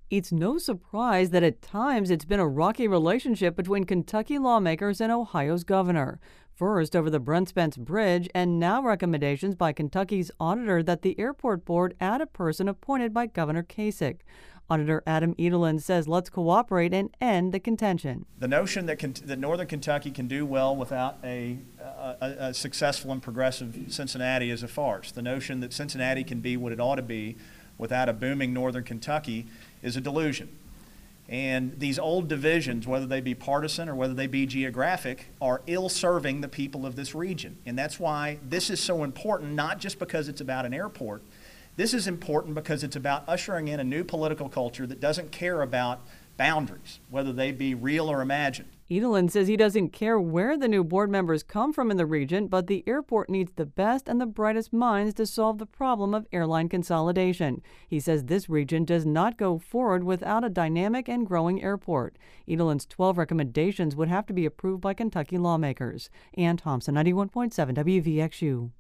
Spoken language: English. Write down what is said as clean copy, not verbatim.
It's no surprise that at times it's been a rocky relationship between Kentucky lawmakers and Ohio's governor. First over the Brent Spence Bridge, and now recommendations by Kentucky's auditor that the airport board add a person appointed by Governor Kasich. Auditor Adam Edelin says let's cooperate and end the contention. The notion that Northern Kentucky can do well without a successful and progressive Cincinnati is a farce. The notion that Cincinnati can be what it ought to be without a booming Northern Kentucky is a delusion. And these old divisions, whether they be partisan or whether they be geographic, are ill-serving the people of this region. And that's why this is so important, not just because it's about an airport. This is important because it's about ushering in a new political culture that doesn't care about boundaries, whether they be real or imagined. Edelin says he doesn't care where the new board members come from in the region, but the airport needs the best and the brightest minds to solve the problem of airline consolidation. He says this region does not go forward without a dynamic and growing airport. Edelin's 12 recommendations would have to be approved by Kentucky lawmakers. Ann Thompson, 91.7 WVXU.